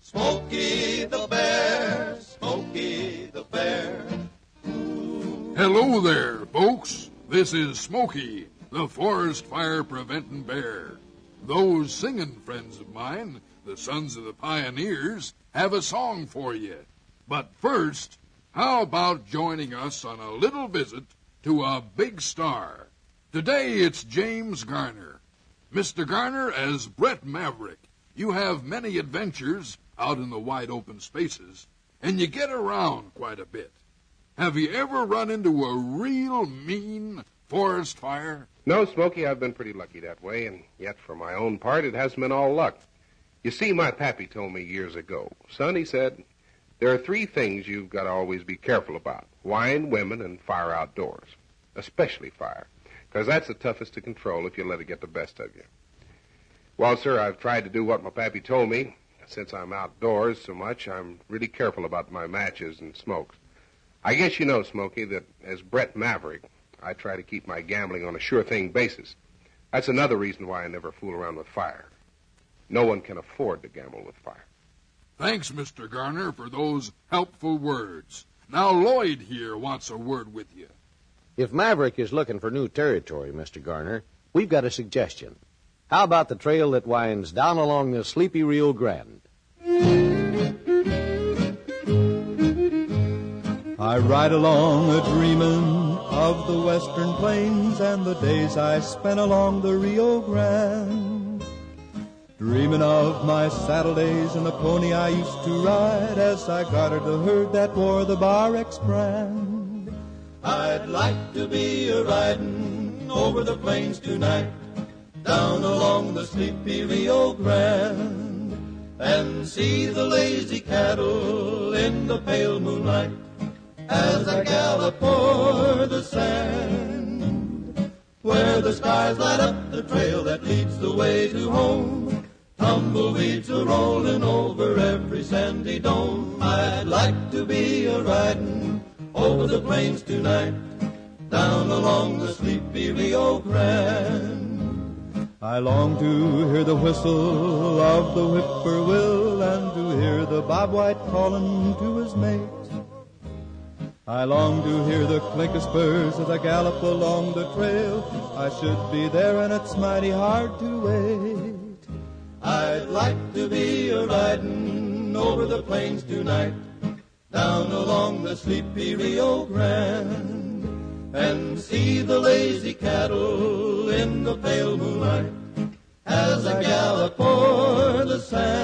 Smokey the Bear, Smokey the Bear. Hello there, folks. This is Smokey, the forest fire preventing bear. Those singing friends of mine, the Sons of the Pioneers, have a song for you. But first, how about joining us on a little visit to a big star? Today it's James Garner. Mr. Garner, as Brett Maverick, you have many adventures out in the wide open spaces, and you get around quite a bit. Have you ever run into a real mean forest fire? No, Smokey, I've been pretty lucky that way, and yet for my own part, it hasn't been all luck. You see, my pappy told me years ago, son, he said, there are 3 things you've got to always be careful about: wine, women, and fire outdoors. Especially fire, because that's the toughest to control if you let it get the best of you. Well, sir, I've tried to do what my pappy told me. Since I'm outdoors so much, I'm really careful about my matches and smokes. I guess you know, Smokey, that as Brett Maverick, I try to keep my gambling on a sure-thing basis. That's another reason why I never fool around with fire. No one can afford to gamble with fire. Thanks, Mr. Garner, for those helpful words. Now Lloyd here wants a word with you. If Maverick is looking for new territory, Mr. Garner, we've got a suggestion. How about the trail that winds down along the sleepy Rio Grande? I ride along a-dreamin' of the western plains and the days I spent along the Rio Grande. Dreamin' of my saddle days and the pony I used to ride as I guarded the herd that wore the Bar X brand. I'd like to be a-riding over the plains tonight, down along the sleepy Rio Grande, and see the lazy cattle in the pale moonlight as I gallop o'er the sand, where the stars light up the trail that leads the way to home. Tumbleweeds are rolling over every sandy dome. I'd like to be a-riding over the plains tonight, down along the sleepy Rio Grande. I long to hear the whistle of the whippoorwill and to hear the bobwhite calling to his mate. I long to hear the clink of spurs as I gallop along the trail. I should be there and it's mighty hard to wait. I'd like to be a-riding over the plains tonight, down along the sleepy Rio Grande, and see the lazy cattle in the pale moonlight as I gallop o'er the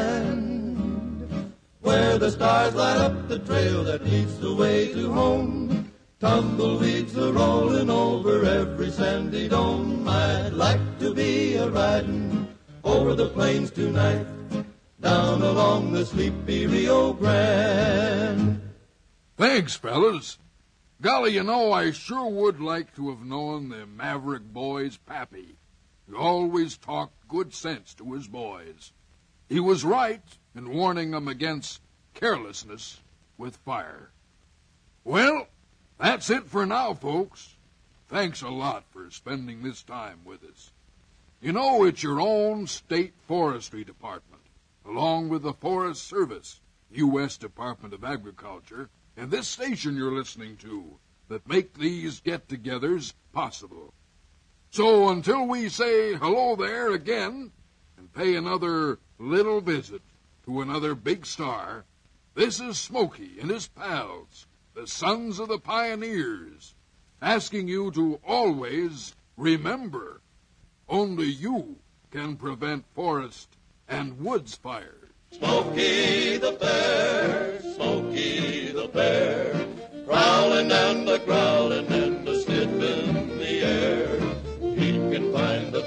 sand, where the stars light up the trail that leads the way to home. Tumbleweeds are rolling over every sandy dome. I'd like to be a-riding over the plains tonight, down along the sleepy Rio Grande. Thanks, fellas. Golly, you know, I sure would like to have known the Maverick boy's pappy. He always talked good sense to his boys. He was right in warning them against carelessness with fire. Well, that's it for now, folks. Thanks a lot for spending this time with us. You know, it's your own state forestry department, along with the Forest Service, U.S. Department of Agriculture, and this station you're listening to, that make these get-togethers possible. So until we say hello there again and pay another little visit to another big star, this is Smokey and his pals, the Sons of the Pioneers, asking you to always remember, only you can prevent forest and woods fires. Smokey the Bear, Smokey the Bear, prowling and a growling and a sniffing the air. He can find the